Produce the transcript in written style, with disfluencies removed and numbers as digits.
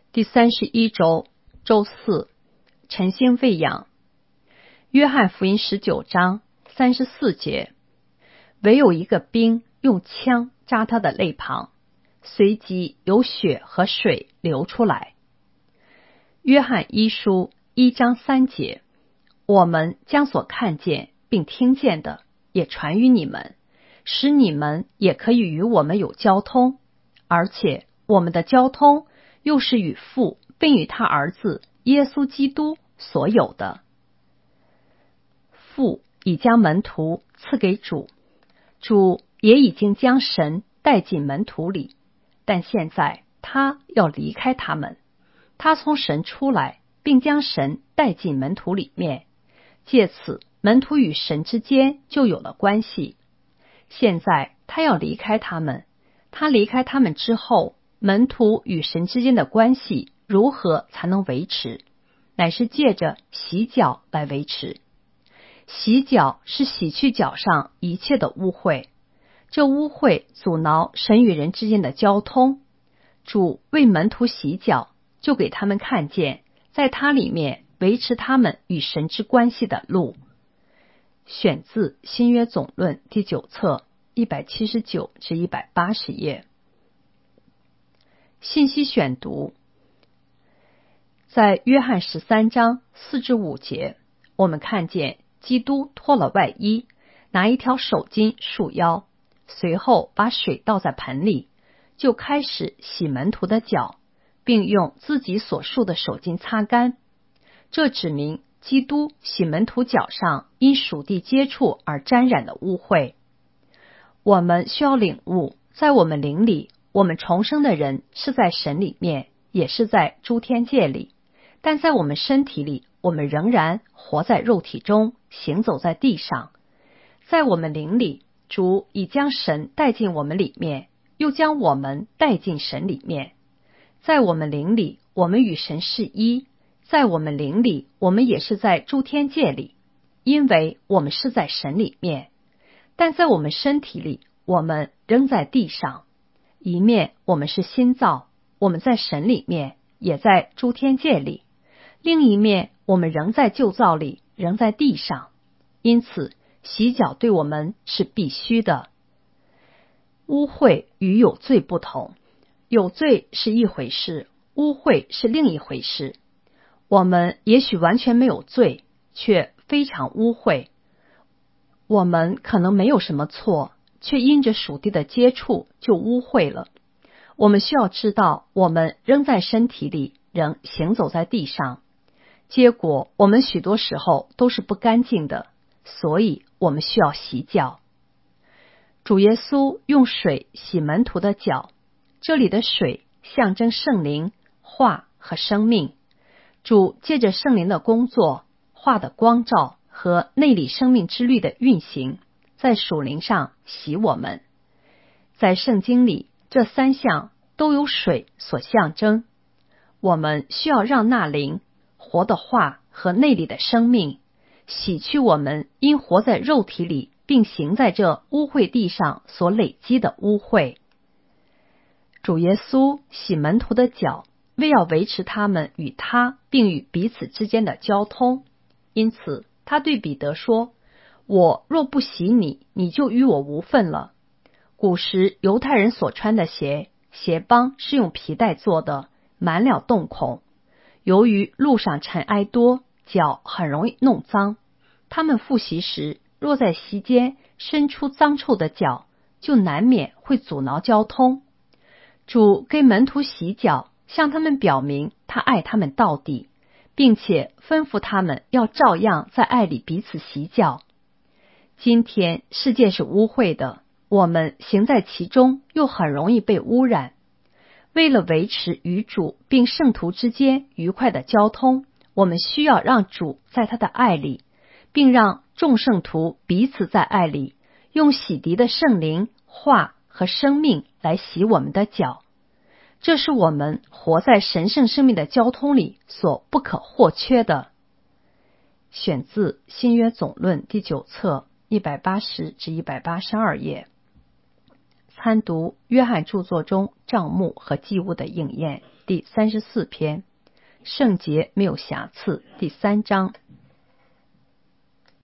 第31周周四，晨星喂养。约翰福音19章34节，唯有一个兵用枪扎他的肋旁，随即有血和水流出来。约翰一书1章3节，我们将所看见并听见的也传于你们，使你们也可以与我们有交通，而且我们的交通又是与父并与他儿子耶稣基督所有的。父已将门徒赐给主，主也已经将神带进门徒里，但现在他要离开他们，他从神出来，并将神带进门徒里面，借此门徒与神之间就有了关系。现在他要离开他们，他离开他们之后，门徒与神之间的关系如何才能维持？乃是借着洗脚来维持。洗脚是洗去脚上一切的污秽，这污秽阻挠神与人之间的交通。主为门徒洗脚，就给他们看见在他里面维持他们与神之关系的路。选自新约总论第9册179至180页。信息选读。在约翰13章4至5节，我们看见基督脱了外衣，拿一条手巾束腰，随后把水倒在盆里，就开始洗门徒的脚，并用自己所束的手巾擦干。这指明基督洗门徒脚上因属地接触而沾染的污秽。我们需要领悟，在我们灵里，我们重生的人是在神里面，也是在诸天界里，但在我们身体里，我们仍然活在肉体中，行走在地上。在我们灵里，主已将神带进我们里面，又将我们带进神里面。在我们灵里，我们与神是一；在我们灵里，我们也是在诸天界里，因为我们是在神里面。但在我们身体里，我们仍在地上。一面我们是新造，我们在神里面，也在诸天界里；另一面我们仍在旧造里，仍在地上。因此洗脚对我们是必须的。污秽与有罪不同，有罪是一回事，污秽是另一回事。我们也许完全没有罪，却非常污秽。我们可能没有什么错，却因着属地的接触就污秽了。我们需要知道，我们仍在身体里，仍行走在地上。结果我们许多时候都是不干净的，所以我们需要洗脚。主耶稣用水洗门徒的脚，这里的水象征圣灵、话和生命。主借着圣灵的工作、话的光照和内里生命之律的运行，在属灵上洗我们。在圣经里，这3项都有水所象征。我们需要让那灵、活的话和内里的生命洗去我们因活在肉体里并行在这污秽地上所累积的污秽。主耶稣洗门徒的脚，为要维持他们与他并与彼此之间的交通。因此他对彼得说，我若不洗你，你就与我无份了。古时犹太人所穿的鞋帮是用皮带做的，满了洞孔。由于路上尘埃多，脚很容易弄脏，他们复习时若在席间伸出脏臭的脚，就难免会阻挠交通。主给门徒洗脚，向他们表明他爱他们到底，并且吩咐他们要照样在爱里彼此洗脚。今天世界是污秽的，我们行在其中又很容易被污染。为了维持与主并圣徒之间愉快的交通，我们需要让主在他的爱里，并让众圣徒彼此在爱里，用洗涤的圣灵、话和生命来洗我们的脚。这是我们活在神圣生命的交通里所不可或缺的。选自新约总论第9册180至182页。参读约翰著作中账目和祭物的应验第34篇，圣洁没有瑕疵第3章。